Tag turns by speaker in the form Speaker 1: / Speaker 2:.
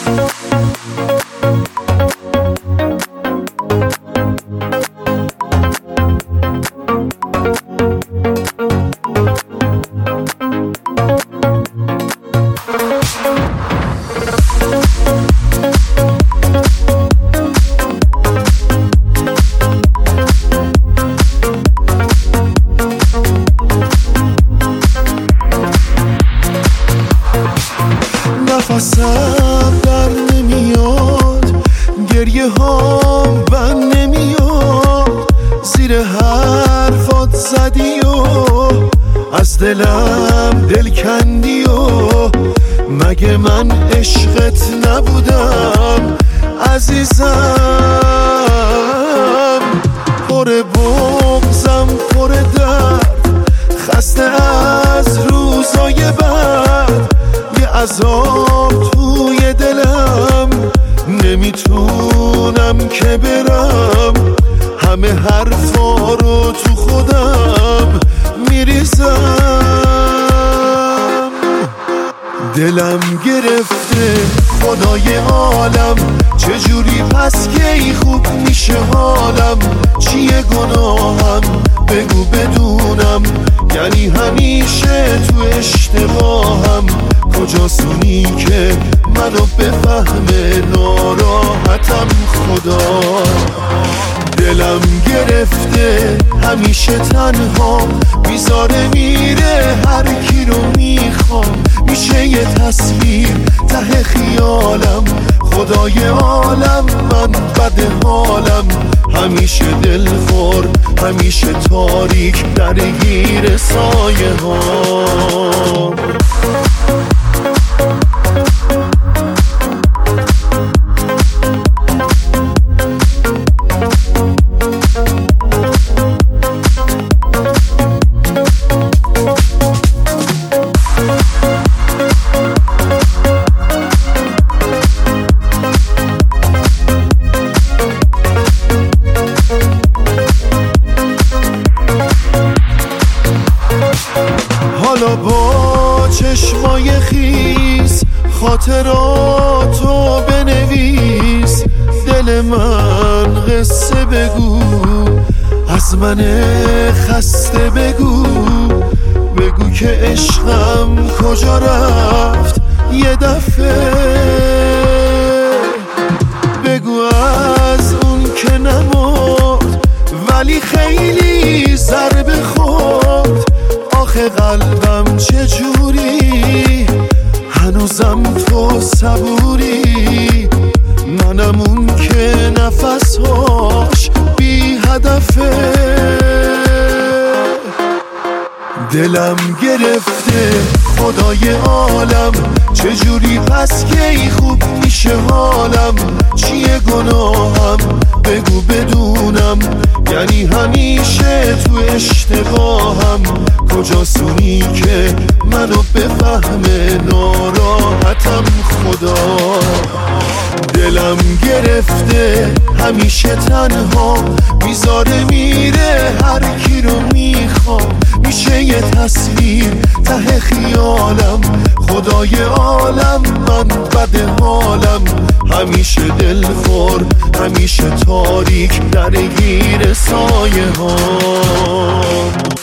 Speaker 1: نفسم در نمیاد، گریه ها بند نمیاد، زیر حرفات زدی و از دلم دل کندی و مگه من عشقت نبودم عزیزم؟ پر بغضم پر درد، خسته از روزای بعد، یه عذاب توی دلم، نمیتونم که برم، همه حرفا رو تو خودم میریزم. دلم گرفته خدای عالم، چجوری پس کی خوب میشه حالم؟ چیه گناهم بگو بدونم، یعنی همیشه تو اشتباهم، کجاست اونی که منو بفهمه ناراحتم خدا؟ دلم گرفته همیشه تنها، میذاره میره هر کی رو میخوام، میشه یه تصویر ته خیالم، خدای عالم من بد حالم، همیشه دلخور همیشه تاریک درگیر سایه ها. حالا با چشمای خیس خاطراتو بنویس، دل من قصه بگو، از من خسته بگو، بگو که عشقم کجا رفت یه دفعه، بگو از اون که نمرد ولی خیلی ضربه خورد، آخه قلبم چجوری هنوزم تو صبوری، منم اون که نفسهاش بی هدفه. دلم گرفته خدای عالم، چجوری پس کی خوب میشه حالم؟ چیه گناهم بگو بدونم، یعنی همیشه تو اشتباهم، کجاست اونی که منو بفهمه ناراحتم خدا؟ دلم گرفته همیشه تنها، میذاره میره هر کی رو میخوام، میشه یه تصویر ته خیالم، خدای عالم من بد حالم، همیشه دلخور همیشه تاریک درگیر سایه ها.